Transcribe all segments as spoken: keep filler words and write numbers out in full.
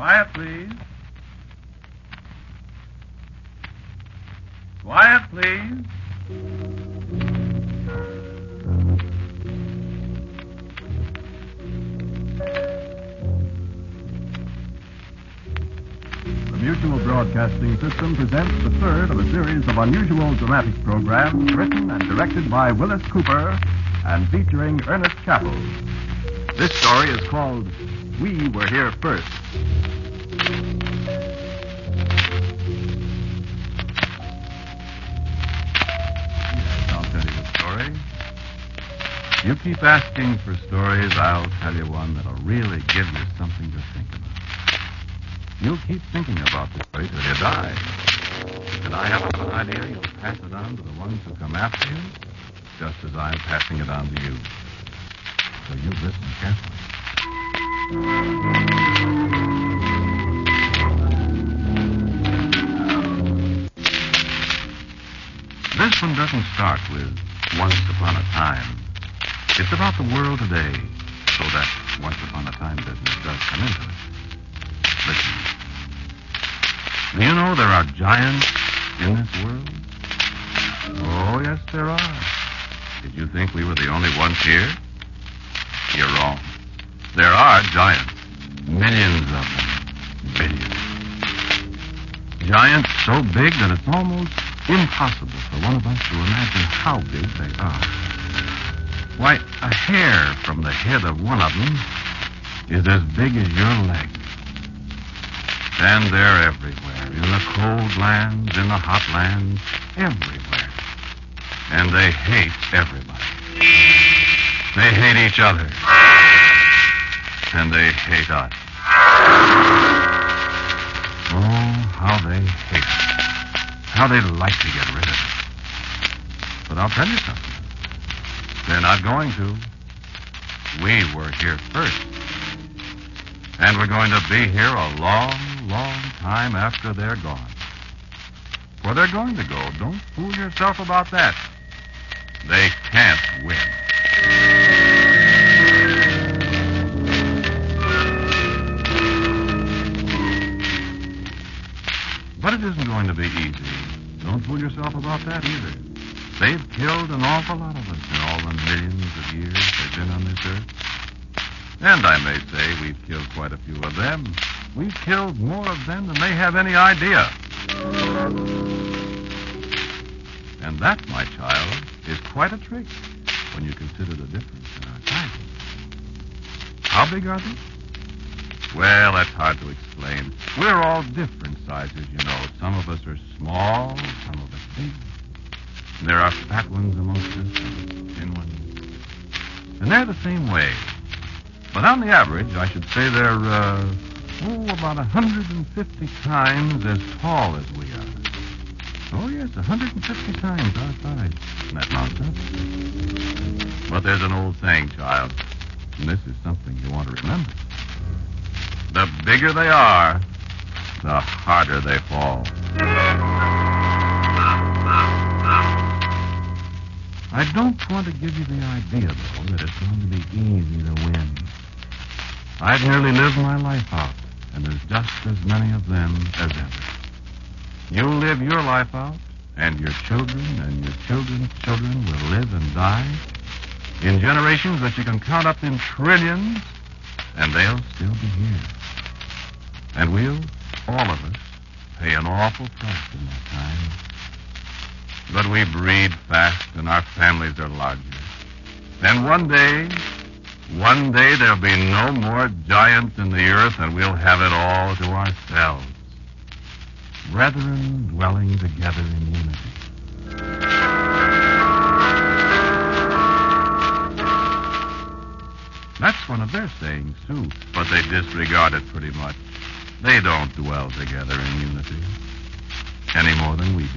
Quiet, please. Quiet, please. The Mutual Broadcasting System presents the third of a series of unusual dramatic programs written and directed by Willis Cooper and featuring Ernest Chappell. This story is called We Were Here First. Yes, I'll tell you the story. You keep asking for stories, I'll tell you one that'll really give you something to think about. You'll keep thinking about the story till you die. And I have an idea you'll pass it on to the ones who come after you, just as I'm passing it on to you. So you listen carefully. This one doesn't start with once upon a time. It's about the world today, so that once upon a time business does come into it. Listen. Do you know there are giants in this world? Oh, yes, there are. Did you think we were the only ones here? You're wrong. There are giants. Millions of them. Billions. Giants so big that it's almost impossible for one of us to imagine how big they are. Why, a hair from the head of one of them is as big as your leg. And they're everywhere, in the cold lands, in the hot lands, everywhere. And they hate everybody. They hate each other. And they hate us. Oh, how they hate us. How they'd like to get rid of us. But I'll tell you something. They're not going to. We were here first. And we're going to be here a long, long time after they're gone. For they're going to go. Don't fool yourself about that. They can't win. But it isn't going to be easy. Don't fool yourself about that either. They've killed an awful lot of us in all the millions of years they've been on this earth. And I may say we've killed quite a few of them. We've killed more of them than they have any idea. And that, my child, is quite a trick when you consider the difference in our sizes. How big are they? Well, that's hard to explain. We're all different sizes, you know. Some of us are small, some of us big. And there are fat ones amongst us and thin ones. And they're the same way. But on the average, I should say they're, uh, oh, about one hundred fifty times as tall as we are. Oh, yes, one hundred fifty times our size. And that mounts up. But there's an old saying, child, and this is something you want to remember. The bigger they are, the harder they fall. I don't want to give you the idea, though, that it's going to be easy to win. I've nearly lived my life out, and there's just as many of them as ever. You'll live your life out, and your children and your children's children will live and die in generations that you can count up in trillions, and they'll still be here. And we'll, all of us, pay an awful price in that time. But we breed fast, and our families are larger. And one day, one day there'll be no more giants in the earth, and we'll have it all to ourselves. Brethren dwelling together in unity. That's one of their sayings, too, but they disregard it pretty much. They don't dwell together in unity any more than we do.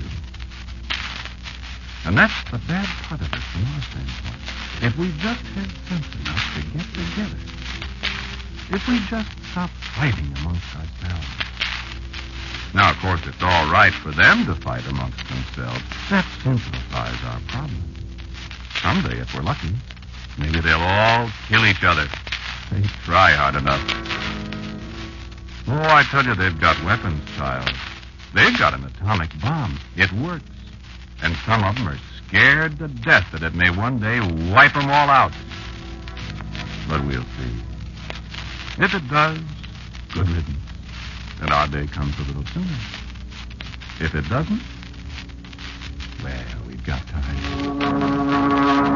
And that's the bad part of it from our standpoint. If we just had sense enough to get together, if we just stop fighting amongst ourselves. Now, of course, it's all right for them to fight amongst themselves. That simplifies our problem. Someday, if we're lucky, maybe they'll all kill each other. They try hard enough. Oh, I tell you, they've got weapons, child. They've got an atomic bomb. It works. And some of them are scared to death that it may one day wipe them all out. But we'll see. If it does, good riddance. And our day comes a little sooner. If it doesn't, well, we've got time.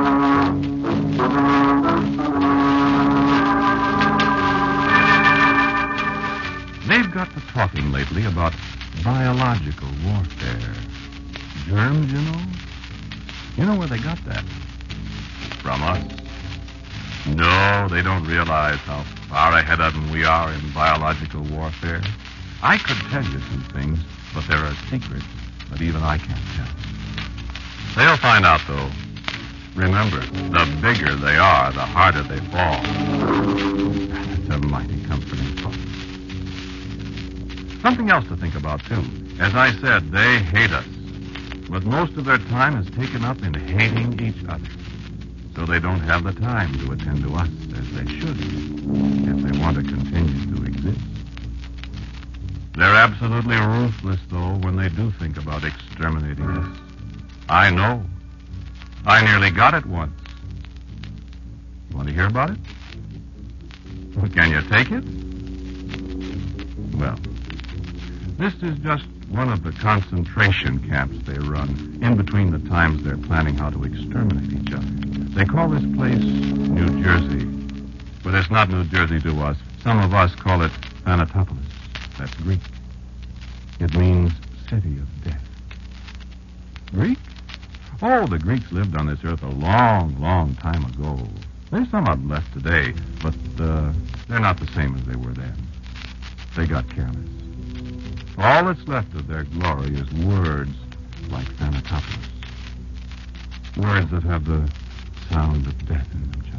They've got to talking lately about biological warfare. Germs, you know? You know where they got that? From us. No, they don't realize how far ahead of them we are in biological warfare. I could tell you some things, but there are secrets that even I can't tell. They'll find out, though. Remember, the bigger they are, the harder they fall. It's a mighty comforting thought. Something else to think about, too. As I said, they hate us. But most of their time is taken up in hating each other. So they don't have the time to attend to us as they should if they want to continue to exist. They're absolutely ruthless, though, when they do think about exterminating us. I know. I nearly got it once. You want to hear about it? Well, can you take it? Well, this is just one of the concentration camps they run in between the times they're planning how to exterminate each other. They call this place New Jersey. But it's not New Jersey to us. Some of us call it Thanatopolis. That's Greek. It means city of death. Greek? Oh, the Greeks lived on this earth a long, long time ago. There's some of them left today, but uh, they're not the same as they were then. They got careless. All that's left of their glory is words like Thanatopolis. Words that have the sound of death in them,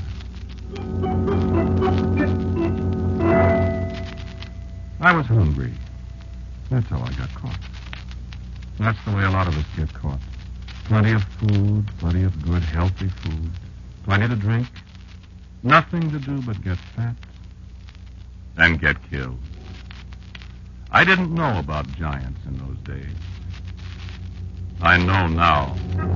child. I was hungry. That's how I got caught. That's the way a lot of us get caught. Plenty of food, plenty of good, healthy food, plenty to drink, nothing to do but get fat and get killed. I didn't know about giants in those days. I know now.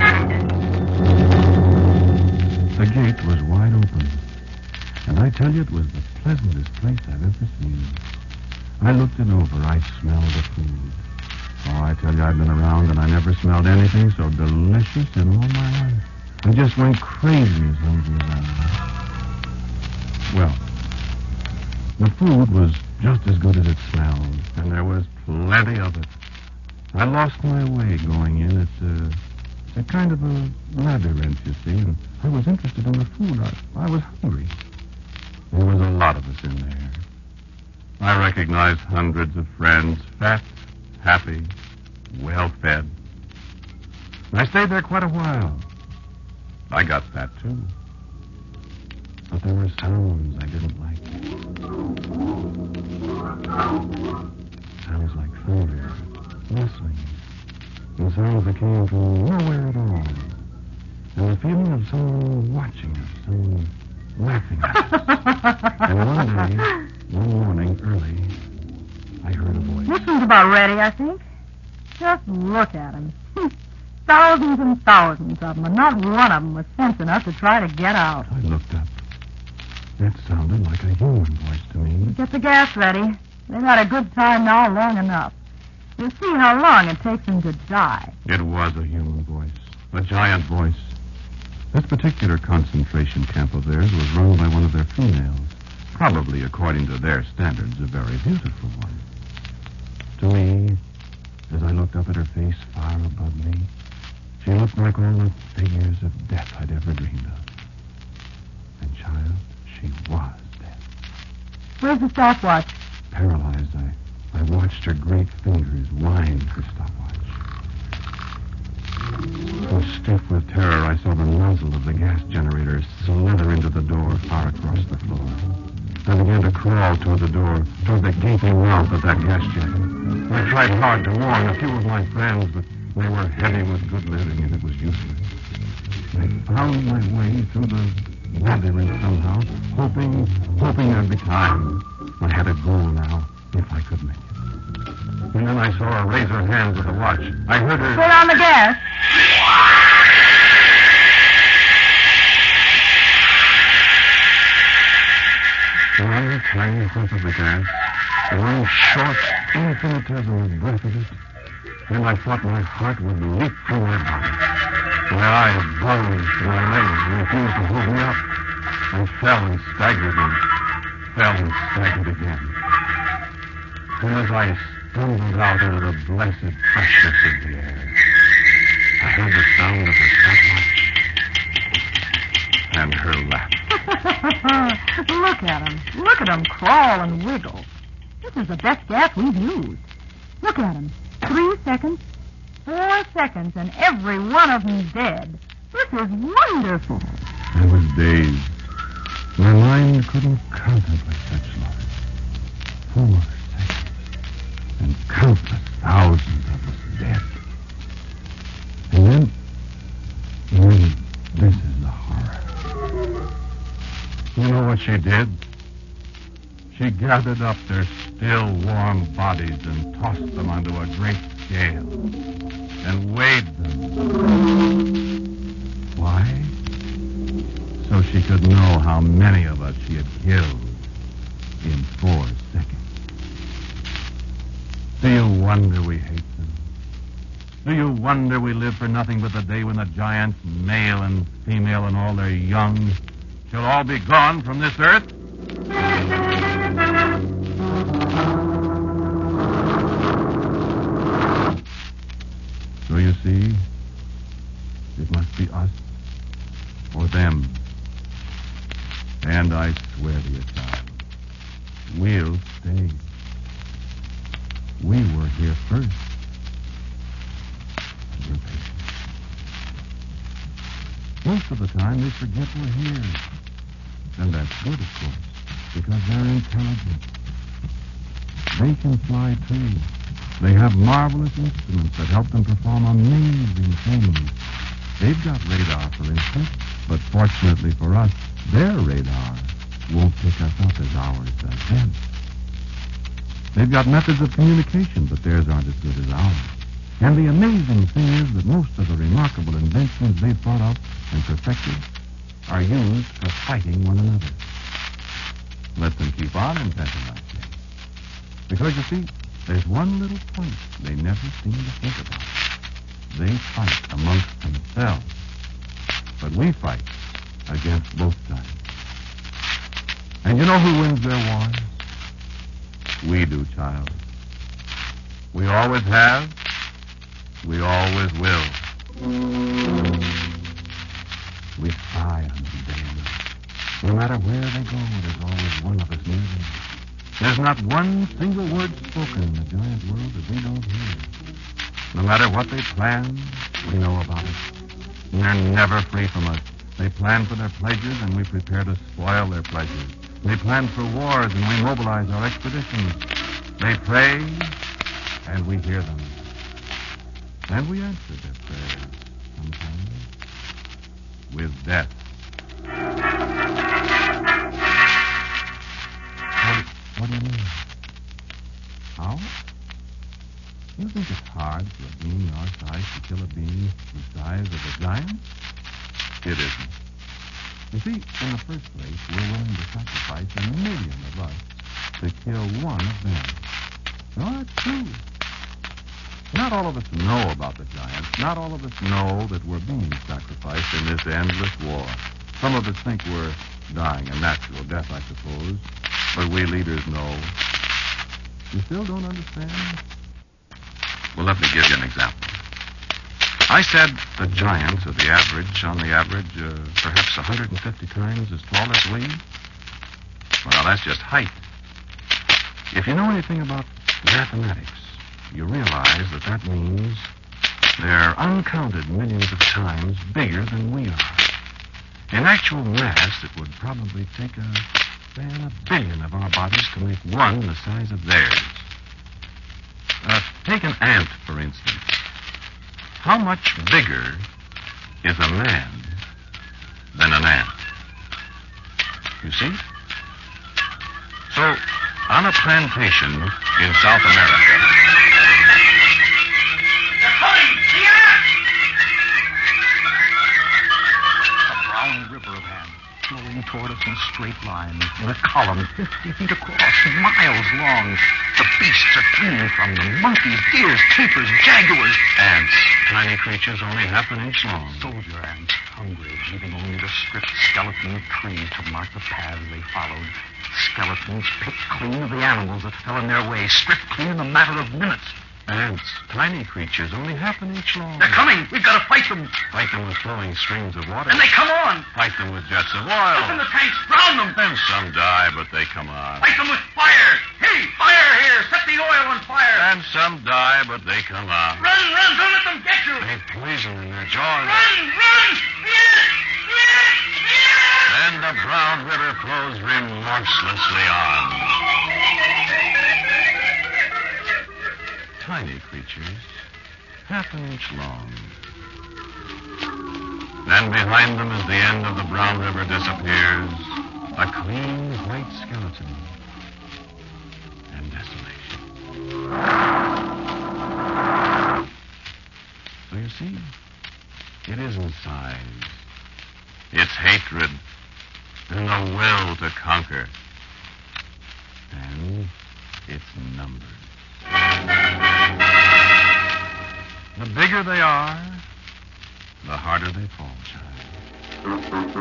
The gate was wide open, and I tell you, it was the pleasantest place I've ever seen. I looked it over. I smelled the food. Oh, I tell you, I've been around, and I never smelled anything so delicious in all my life. I just went crazy as hungry as I was. Well, the food was just as good as it smelled, and there was plenty of it. I lost my way going in. It's a, a kind of a labyrinth, you see, and I was interested in the food. I, I was hungry. There was a lot of us in there. I recognized hundreds of friends, fat, happy, well-fed. I stayed there quite a while. I got fat, too. But there were sounds I didn't like. Sounds like thunder, rustling, and sounds that came from nowhere at all. And the feeling of someone watching us, someone laughing at us. And one day, one morning early, I heard a voice. This one's about ready, I think. Just look at him. Thousands and thousands of them, and not one of them was sense enough to try to get out. I looked up. That sounded like a human voice to me. Get the gas ready. They've had a good time now long enough. You'll see how long it takes them to die. It was a human voice. A giant voice. This particular concentration camp of theirs was run by one of their females. Probably, according to their standards, a very beautiful one. To me, as I looked up at her face far above me, she looked like all the figures of death I'd ever dreamed of. And, child, she was dead. Where's the stopwatch? Paralyzed, I, I watched her great fingers wind her stopwatch. So stiff with terror, I saw the nozzle of the gas generator slither into the door far across the floor. I began to crawl toward the door, toward the gaping mouth of that gas jet. I tried hard to warn a few of my friends, but they were heavy with good living, and it was useless. I found my way through the labyrinth somehow, hoping, hoping there'd be time. I had a goal now, If I could make it. And then I saw her raise her hand with the watch. I heard her... Put on the gas. One tiny whiff of the gas. One short, infinitesimal breath of it. And I thought my heart would leap from my body. My eyes bulged, my legs refused to hold me up. I fell and staggered and fell and staggered again. And as I stumbled out into the blessed freshness of the air, I heard the sound of her stopwatch and her laugh. Look at him. Look at him crawl and wiggle. This is the best gas we've used. Look at him. Three seconds, four seconds, and every one of them dead. This is wonderful. I was dazed. My mind couldn't contemplate such love. Four seconds, and countless thousands of us dead. And then, and then this is the horror. You know what she did? She gathered up their still warm bodies and tossed them onto a great scale and weighed them. Why? So she could know how many of us she had killed in four seconds. Do you wonder we hate them? Do you wonder we live for nothing but the day when the giants, male and female and all their young, shall all be gone from this earth? So you see, it must be us or them. And I swear to you, child, we'll stay. We were here first. We're patient. Most of the time, they forget we're here. And that's good, of course, because they're intelligent. They can fly, too. They have marvelous instruments that help them perform amazing things. They've got radar, for instance, but fortunately for us, their radar won't pick us up as ours does them. They've got methods of communication, but theirs aren't as good as ours. And the amazing thing is that most of the remarkable inventions they've thought up and perfected are used for fighting one another. Let them keep on inventing like that. Because, you see, there's one little point they never seem to think about. They fight amongst themselves. But we fight against both sides. And you know who wins their wars? We do, child. We always have. We always will. We spy on them day and night. No matter where they go, there's always one of us near them. There's not one single word spoken in the giant world that we don't hear. No matter what they plan, we know about it. And they're never free from us. They plan for their pleasures, and we prepare to spoil their pleasures. They plan for wars, and we mobilize our expeditions. They pray, and we hear them. And we answer their prayers sometimes with death. What, what do you mean? How? You think it's hard for a being our size to kill a being the size of a giant? It isn't. You see, in the first place, we're willing to sacrifice a million of us to kill one of them. No, that's true. Not all of us know about the giants. Not all of us know that we're being sacrificed in this endless war. Some of us think we're dying a natural death, I suppose. But we leaders know. You still don't understand? Well, let me give you an example. I said the giants are the average, on the average, uh, perhaps one hundred fifty times as tall as we. Well, that's just height. If you know anything about mathematics, you realize that that means they're uncounted millions of times bigger than we are. In actual mass, it would probably take a, say, a billion of our bodies to make one the size of theirs. Uh, take an ant, for instance. How much bigger is a man than an ant? You see? So, On a plantation in South America. They're coming! Here! A brown river of hand, flowing toward us in a straight line, in a column fifty feet across, miles long. The beasts are clinging from them. Monkeys, deers, tapirs, jaguars. Ants. Tiny creatures only half an inch long. Soldier ants, hungry, leaving only the stripped skeleton of trees to mark the paths they followed. Skeletons picked clean of the animals that fell in their way, stripped clean in a matter of minutes. Ants. Tiny creatures only half an inch long. They're coming! We've got to fight them! Fight them with flowing streams of water. And they come on! Fight them with jets of Open oil. the tanks! Drown them! Then some die, but they come on. Fight them with fire! Hey, fire here! Set the oil on fire! And some die, but they come on. Run, run! Don't let them get you! They've poison in their jaws. Run, run! Yes! Yes! Yes! Then the brown river flows remorselessly on. Tiny creatures, half an inch long. Then behind them, as the end of the brown river disappears, a clean white skeleton and desolation. So you see, it isn't size. It's hatred and the will to conquer. And it's numbers. The bigger they are, the harder they fall, child.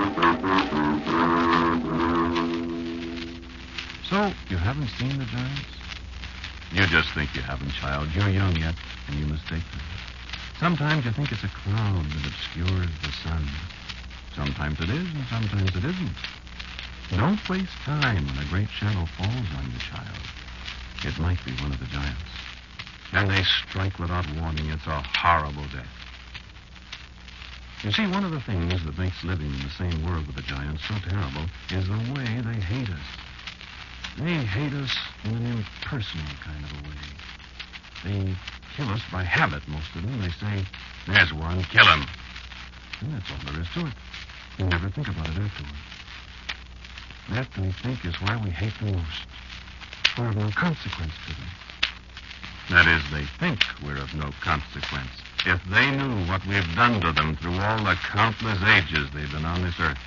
So, you haven't seen the giants? You just think you haven't, child. You're young yet, and you mistake them. Sometimes you think it's a cloud that obscures the sun. Sometimes it is, and sometimes it isn't. Don't waste time when a great shadow falls on you, child. It might be one of the giants. And they strike without warning. It's a horrible death. You see, one of the things that makes living in the same world with the giants so terrible is the way they hate us. They hate us in an impersonal kind of a way. They kill us by habit, most of them. They say, there's one, kill him. And that's all there is to it. You never think about it afterward. That, we think, is why we hate them most. We're of no consequence to them. That is, they think we're of no consequence. If they knew what we've done to them through all the countless ages they've been on this earth.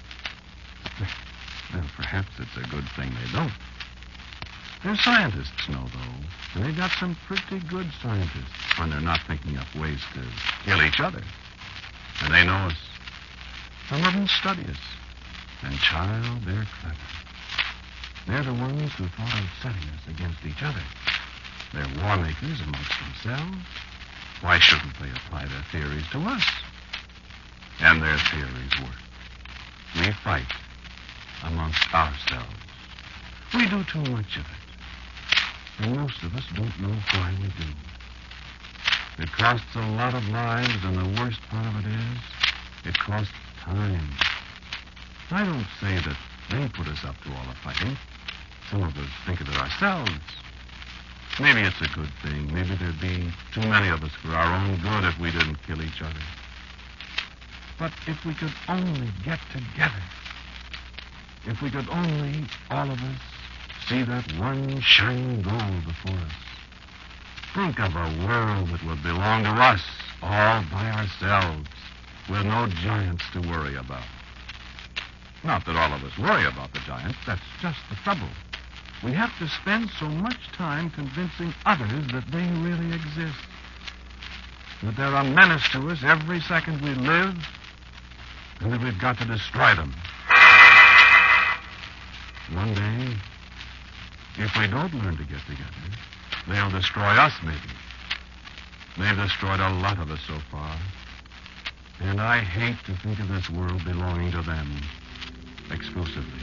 Well, perhaps it's a good thing they don't. Their scientists know, though, and they've got some pretty good scientists when they're not thinking up ways to kill each other. And they know us. Some of them study us. And, child, they're clever. They're the ones who thought of setting us against each other. They're war makers amongst themselves. Why shouldn't they apply their theories to us? And their theories work. We fight amongst ourselves. We do too much of it. And most of us don't know why we do. It costs a lot of lives, and the worst part of it is, it costs time. I don't say that they put us up to all the fighting. Some of us think of it ourselves. Maybe it's a good thing. Maybe there'd be too many of us for our own good if we didn't kill each other. But if we could only get together, if we could only, all of us, see that one shining goal before us, think of a world that would belong to us all by ourselves, with no giants to worry about. Not that all of us worry about the giants. That's just the trouble. We have to spend so much time convincing others that they really exist. That they're a menace to us every second we live, and that we've got to destroy them. One day, if we don't learn to get together, they'll destroy us, maybe. They've destroyed a lot of us so far. And I hate to think of this world belonging to them exclusively.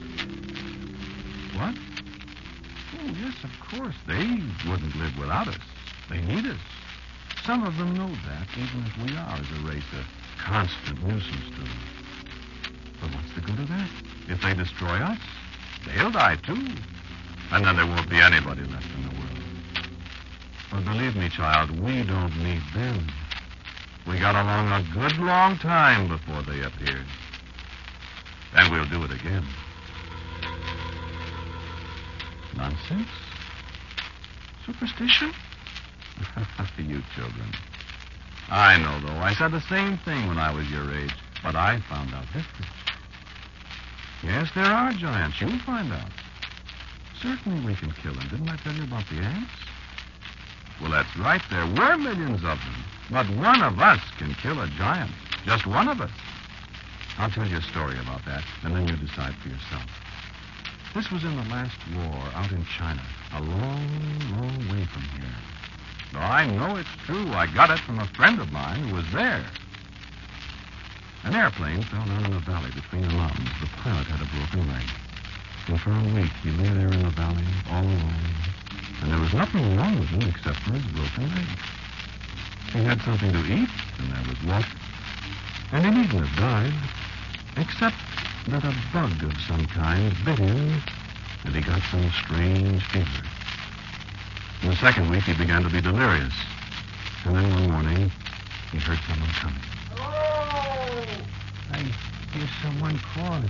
What? Oh, yes, of course. They wouldn't live without us. They need us. Some of them know that, even if we are, as a race, a constant nuisance to them. But what's the good of that? If they destroy us, they'll die, too. And then there won't be anybody left in the world. But believe me, child, we don't need them. We got along a good long time before they appeared. And we'll do it again. Nonsense? Superstition? You children. I know, though. I said the same thing when I was your age, but I found out different. Yes, there are giants. You'll find out. Certainly we can kill them. Didn't I tell you about the ants? Well, that's right. There were millions of them. But one of us can kill a giant. Just one of us. I'll tell you a story about that, and then you decide for yourself. This was in the last war out in China, a long, long way from here. No, I know it's true. I got it from a friend of mine who was there. An airplane fell down in a valley between the mountains. The pilot had a broken leg. And for a week, he lay there in the valley, all alone. And there was nothing wrong with him except for his broken leg. He had something to eat, and there was water. And he needn't have died, except that a bug of some kind bit him, and he got some strange fever. In the second week, he began to be delirious. And then one morning, he heard someone coming. Hello! I hear someone calling.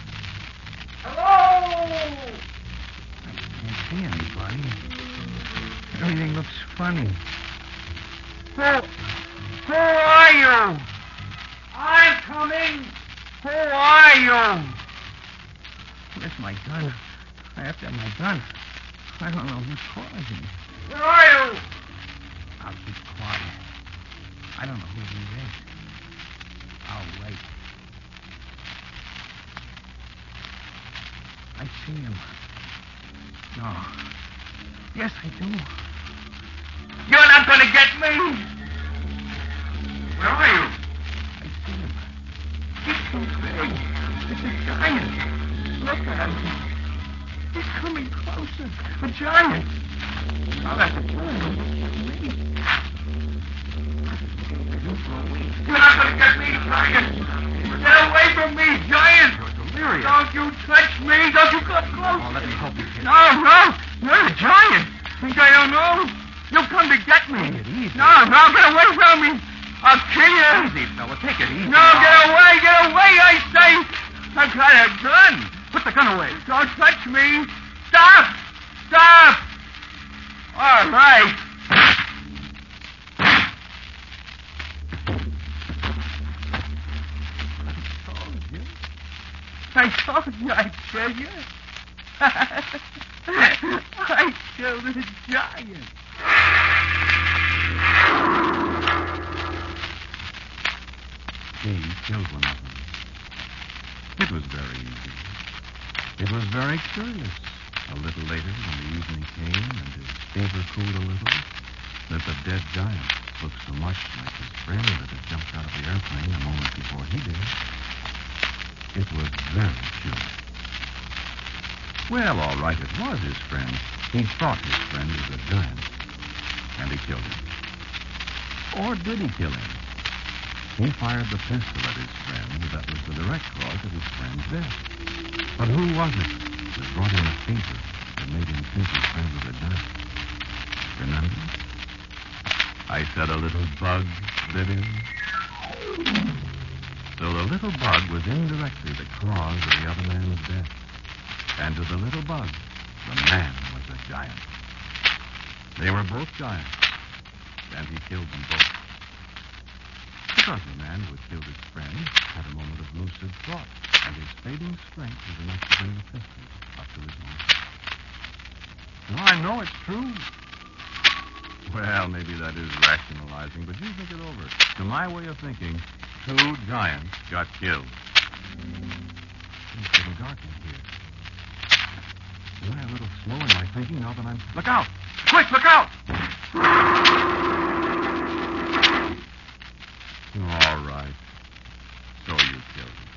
Hello! I can't see anybody. Everything looks funny. Who, who are you? I'm coming. Who are you? Where's my gun? I have to have my gun. I don't know who's calling me. Where are you? I'll keep quiet. I don't know who he is. I'll wait. I see him. No. Yes, I do. You're not going to get me. Where are you? I see him. He's so big. It's a giant. Look at him. He's coming closer. A giant. I'll have to kill him. You're not going to get me, giant. Get away from me, giant. You're delirious. Don't you touch me. Don't you come close. Oh, let me help you, kid. No, no. You're a giant. Think I don't know? You'll come to get me. Take it easy. No, no, get away from me. I'll kill you. Easy, fella. Take it easy. No, get away, get away, I say. I've got a gun. Put the gun away. Don't touch me. Stop. Stop. All right. I told you I'd kill you. I killed a giant. He killed one of them. It was very easy. It was very curious. A little later, when the evening came and his fever cooled a little, that the dead giant looked so much like his friend that had jumped out of the airplane a moment before he did. It was very curious. Well, all right, it was his friend. He thought his friend was a giant, and he killed him. Or did he kill him? He fired the pistol at his friend that was the direct cause of his friend's death. But who was it that brought him a fever that made him think his friend was a giant? Remember? I said a little bug bit him. So the little bug was indirectly the cause of the other man's death. And to the little bug, the man was a giant. They were both giants, and he killed them both. Because the man who had killed his friend had a moment of lucid thought, and his fading strength was enough to bring the pistol up to his mouth. Now, I know it's true. Well, maybe that is rationalizing, but you think it over. To my way of thinking, two giants got killed. It's getting dark in here. Am I a little slow in my thinking now that I'm... Look out! Quick, look out! All right. So you killed him.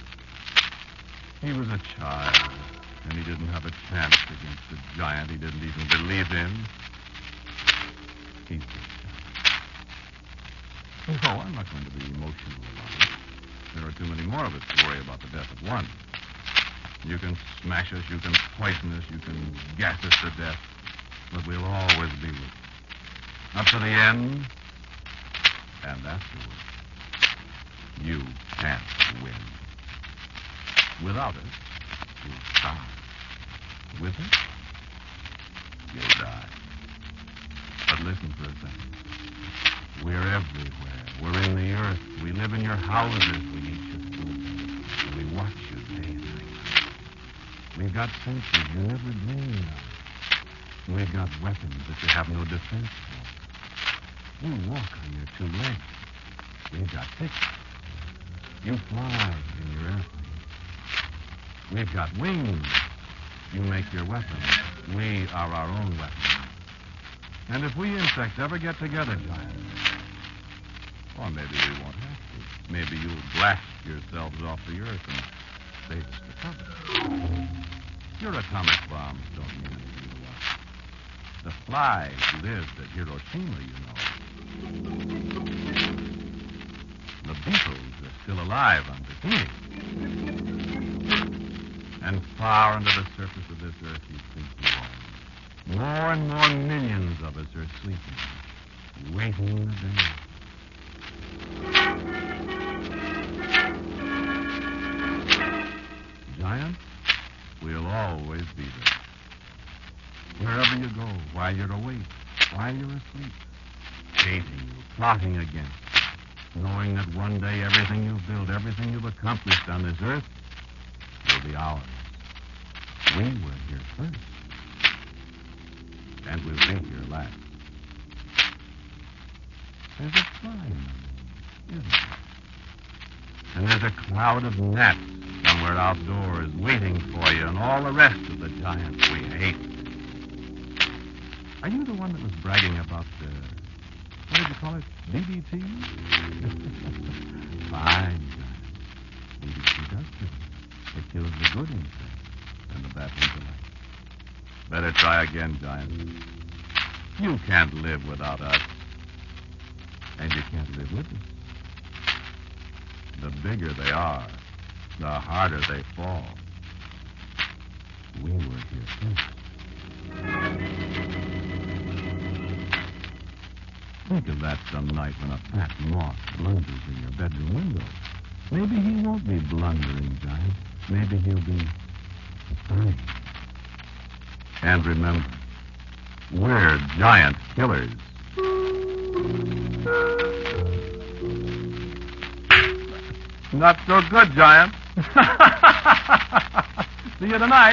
He was a child, and he didn't have a chance against a giant he didn't even believe in. He's just shot. No, I'm not going to be emotional about it. There are too many more of us to worry about the death of one. You can smash us, you can poison us, you can gas us to death, but we'll always be with you. Up to the end, and afterwards. You can't win. Without us, you'll die. With us, you'll die. But listen for a second. We're everywhere. We're in the earth. We live in your houses. We eat your food. We watch you day and night. We've got senses you never dreamed of. We've got weapons that you have no defense for. You walk on your two legs. We've got picks. You fly in your airplane. We've got wings. You make your weapons. We are our own weapons. And if we insects ever get together, Giant, or maybe we won't have to. Maybe you'll blast yourselves off the earth and save us the trouble. Your atomic bombs don't mean anything to us. The flies lived at Hiroshima, you know. The beetles are still alive on Bikini. And far under the surface of this earth you think you are. More and more millions of us are sleeping, waiting the day. Giant, we'll always be there. Wherever you go, while you're awake, while you're asleep, hating you, plotting against you, knowing that one day everything you've built, everything you've accomplished on this earth will be ours. We were here first. And we'll be here last. There's a fly in them, isn't there? And there's a cloud of gnats somewhere outdoors waiting for you and all the rest of the giants we hate. Are you the one that was bragging about the, what did you call it, D D T? Fine, giant. D D T does kill. It kills the good insects and the bad intellect. Better try again, Giant. You can't live without us. And you can't live with us. The bigger they are, the harder they fall. We were here first. Think of that some night when a fat moth blunders in your bedroom window. Maybe he won't be blundering, Giant. Maybe he'll be fine. And remember, we're giant killers. Not so good, Giant. See you tonight.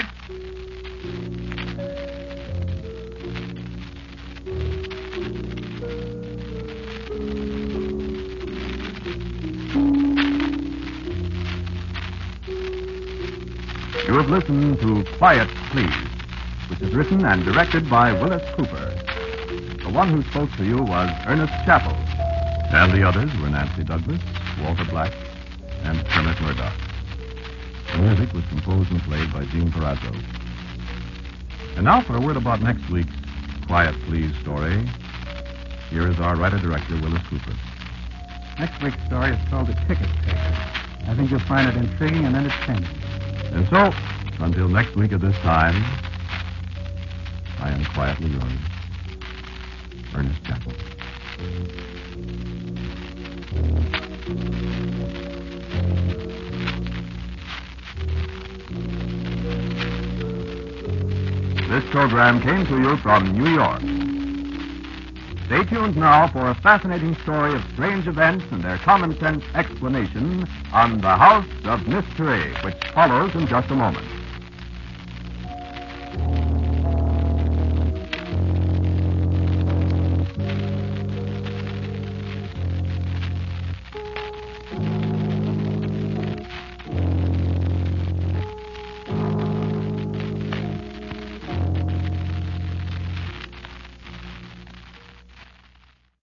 You have listened to Quiet Please, which is written and directed by Willis Cooper. The one who spoke to you was Ernest Chappell. And the others were Nancy Douglas, Walter Black, and Kermit Murdoch. The music was composed and played by Gene Perazzo. And now for a word about next week's Quiet Please story. Here is our writer-director, Willis Cooper. Next week's story is called The Ticket Taker. I think you'll find it intriguing and entertaining. And so, until next week at this time, I am quietly yours, Ernest Chappell. This program came to you from New York. Stay tuned now for a fascinating story of strange events and their common sense explanation on The House of Mystery, which follows in just a moment.